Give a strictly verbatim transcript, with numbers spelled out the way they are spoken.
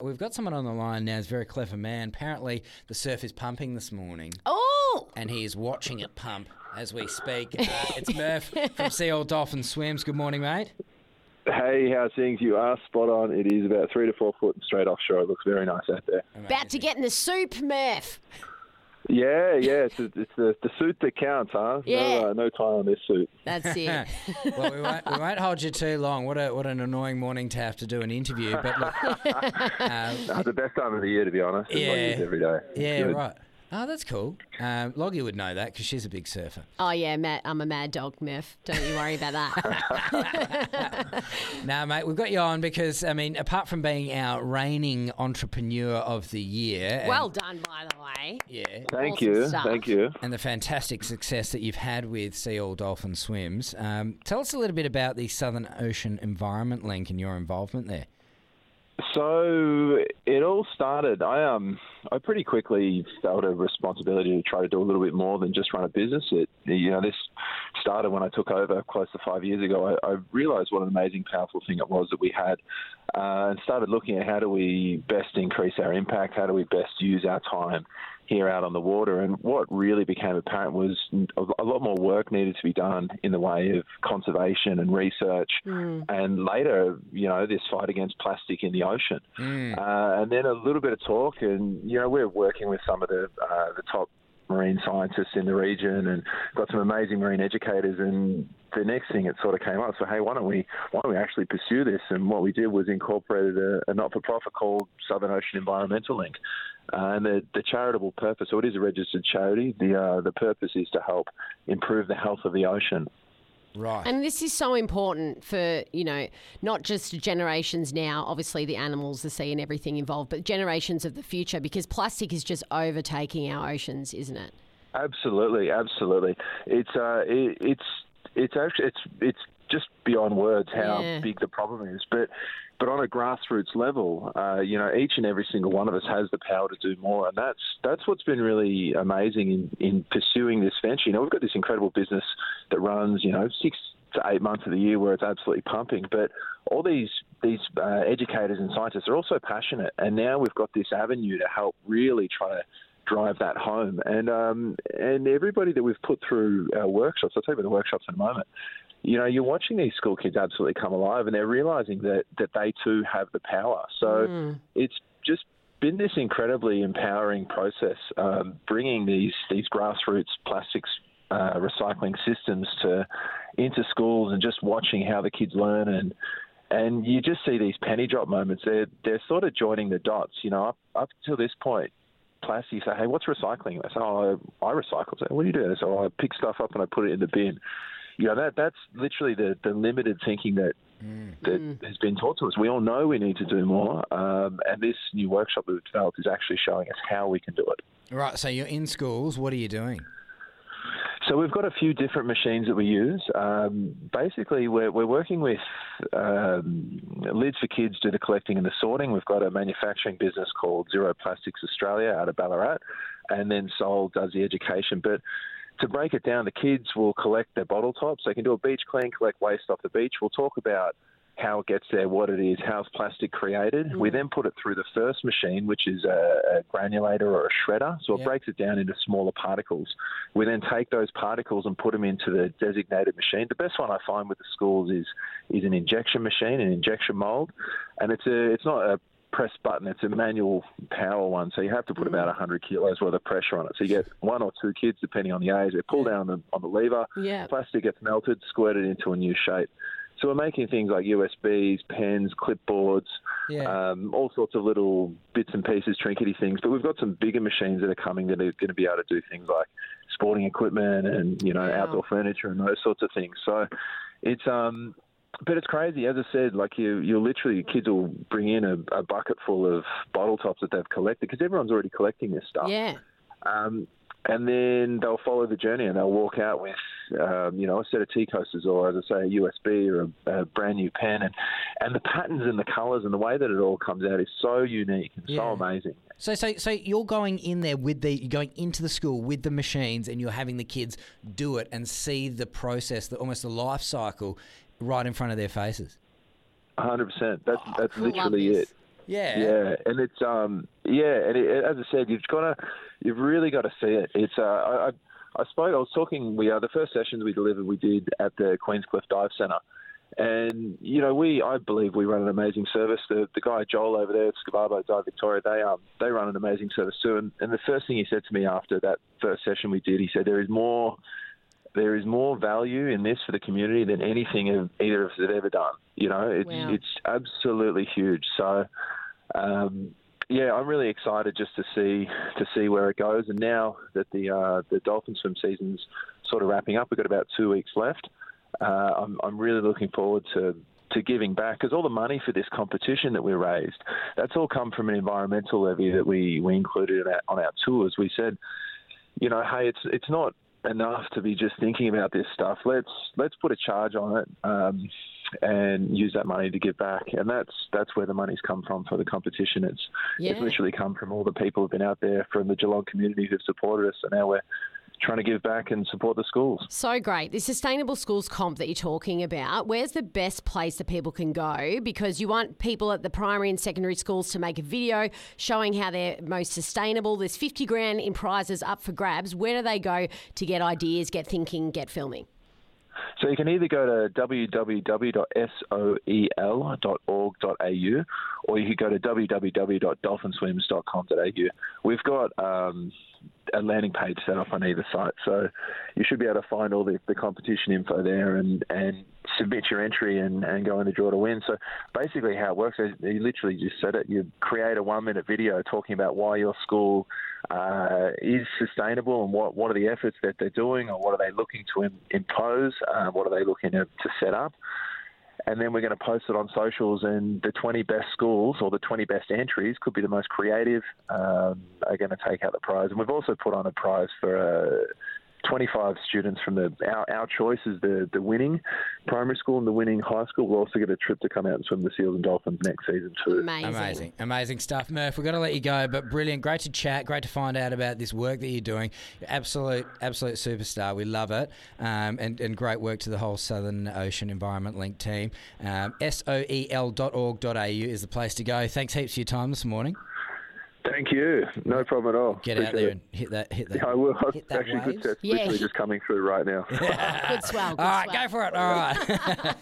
we've got someone on the line now. He's a very clever man. Apparently, the surf is pumping this morning. Oh! And he is watching it pump as we speak. Uh, it's Murph from Sea Old Dolphin Swims. Good morning, mate. Hey, how's things? You are spot on. It is about three to four foot and straight offshore. It looks very nice out there. Amazing. About to get in the soup, Murph. Yeah, yeah. It's, it's the, the suit that counts, huh? Yeah. No, uh, no tie on this suit. That's it. Well, we won't, we won't hold you too long. What a what an annoying morning to have to do an interview. But look, um, Uh, the best time of the year, to be honest. It's Yeah. like it is every day. yeah, Good. right. Oh, that's cool. Um, Loggie would know that because she's a big surfer. Oh, yeah, Matt, I'm a mad dog, Murph. Don't you worry about that. Now, mate, we've got you on because, I mean, apart from being our reigning entrepreneur of the year. and- Well done, by the way. Yeah. Thank Awesome you. stuff. Thank you. And the fantastic success that you've had with Sea All Dolphin Swims. Um, tell us a little bit about the Southern Ocean Environment Link and your involvement there. So it all started. I um I pretty quickly felt a responsibility to try to do a little bit more than just run a business. It you know this started when I took over close to five years ago. I, I realised what an amazing, powerful thing it was that we had, uh, and started looking at how do we best increase our impact. How do we best use our time here out on the water? And what really became apparent was a lot more work needed to be done in the way of conservation and research, Mm. and later, you know, this fight against plastic in the ocean. Mm. Uh, and then a little bit of talk, and, you know, we're working with some of the uh, the top marine scientists in the region and got some amazing marine educators, and the next thing it sort of came up, so hey, why don't we why don't we actually pursue this? And what we did was incorporated a, a not-for-profit called Southern Ocean Environmental Link. Uh, and the, the charitable purpose, so it is a registered charity, the uh, the purpose is to help improve the health of the ocean. Right. And this is so important for, you know, not just generations now, obviously the animals, the sea and everything involved, but generations of the future, because plastic is just overtaking our oceans, isn't it? Absolutely, absolutely. It's uh, it, it's it's actually it's it's just beyond words how Yeah. big the problem is. But but on a grassroots level, uh, you know, each and every single one of us has the power to do more, and that's that's what's been really amazing in, in pursuing this venture. You know, we've got this incredible business that runs, you know, six to eight months of the year where it's absolutely pumping, but all these these uh, educators and scientists are also passionate, and now we've got this avenue to help really try to drive that home. And um, and everybody that we've put through our workshops, I'll tell you about the workshops in a moment, you know, you're watching these school kids absolutely come alive, and they're realising that, that they too have the power. So Mm. it's just been this incredibly empowering process, um, bringing these, these grassroots plastics uh, recycling systems to into schools and just watching how the kids learn. And and you just see these penny drop moments. They're, they're sort of joining the dots. You know, up, up till this point, plastic, you say, hey, what's recycling? I say, oh, I, I recycle. I say, what do you do? I say, oh, I pick stuff up and I put it in the bin. You know, that that's literally the, the limited thinking that Mm. that Mm. has been taught to us. We all know we need to do more, um, and this new workshop that we've developed is actually showing us how we can do it. Right, so you're in schools. What are you doing? So we've got a few different machines that we use. Um, basically, we're, we're working with um, Lids for Kids do the collecting and the sorting. We've got a manufacturing business called Zero Plastics Australia out of Ballarat, and then Sol does the education. But to break it down, the kids will collect their bottle tops. They can do a beach clean, collect waste off the beach. We'll talk about how it gets there, what it is, how's plastic created. Mm. We then put it through the first machine, which is a, a granulator or a shredder. So it Yep. breaks it down into smaller particles. We then take those particles and put them into the designated machine. The best one I find with the schools is is an injection machine, an injection mold, and it's a it's not a press button, it's a manual power one, so you have to put about one hundred kilos worth of pressure on it. So you get one or two kids, depending on the age. They pull down on the, on the lever, Yeah. plastic gets melted, squirted into a new shape. So we're making things like U S Bs, pens, clipboards, Yeah. um, all sorts of little bits and pieces, trinkety things. But we've got some bigger machines that are coming that are going to be able to do things like sporting equipment and, you know, Wow. outdoor furniture and those sorts of things. So it's um, but it's crazy. As I said, like you, you literally, kids will bring in a, a bucket full of bottle tops that they've collected because everyone's already collecting this stuff. Yeah. Um, and then they'll follow the journey and they'll walk out with, um, you know, a set of tea coasters or, as I say, a U S B or a, a brand new pen. And, and the patterns and the colours and the way that it all comes out is so unique and Yeah. so amazing. So, so, so you're going in there with the, you're going into the school with the machines, and you're having the kids do it and see the process, the almost the life cycle, right in front of their faces. one hundred percent. That's, that's I love literally this. it. Yeah. Yeah, and it's um yeah, and it, as I said, you've got to, you've really got to see it. It's uh, I, I I spoke. I was talking. We uh, the first sessions we delivered, we did at the Queenscliff Dive Centre, and you know, we I believe we run an amazing service. The the guy Joel over there at Scavabo Dive Victoria, they um they run an amazing service too. And, and the first thing he said to me after that first session we did, he said there is more. There is more value in this for the community than anything either of us had ever done. You know, it's Wow. it's absolutely huge. So, um, yeah, I'm really excited just to see to see where it goes. And now that the uh, the dolphin swim season's sort of wrapping up, we've got about two weeks left. Uh, I'm I'm really looking forward to. to giving back, because all the money for this competition that we raised, that's all come from an environmental levy that we, we included in our, on our tours. We said, you know, hey, it's it's not enough to be just thinking about this stuff. Let's let's put a charge on it um, and use that money to give back. And that's that's where the money's come from for the competition. It's Yeah. it's literally come from all the people who've been out there from the Geelong community who've supported us, and now we're trying to give back and support the schools. So great. The Sustainable Schools Comp that you're talking about, where's the best place that people can go? Because you want people at the primary and secondary schools to make a video showing how they're most sustainable. There's fifty grand in prizes up for grabs. Where do they go to get ideas, get thinking, get filming? So you can either go to w w w dot soel dot org dot a u or you could go to w w w dot dolphin swims dot com dot a u. We've got um, a landing page set up on either site, so you should be able to find all the, the competition info there and, and submit your entry and, and go in the draw to win. So basically how it works is you literally just said it. You create a one-minute video talking about why your school uh, is sustainable and what, what are the efforts that they're doing, or what are they looking to im- impose, uh, what are they looking to, to set up. And then we're going to post it on socials, and the twenty best schools or the twenty best entries, could be the most creative, um, are going to take out the prize. And we've also put on a prize for uh, twenty-five students from the our, our choice is the, the winning primary school and the winning high school. We'll also get a trip to come out and swim the Seals and Dolphins next season too. Amazing. Amazing, amazing stuff, Murph. We've got to let you go, but brilliant. Great to chat. Great to find out about this work that you're doing. You're absolute, absolute superstar. We love it, um, and and great work to the whole Southern Ocean Environment Link team. Um, soel dot org dot a u is the place to go. Thanks heaps for your time this morning. Thank you. No problem at all. Get Appreciate out there it. and hit that. Hit that. Yeah, I will. Hit that Actually, waves. good. It's Yeah. literally just coming through right now. Good swell. Good All right, swell. go for it. All right.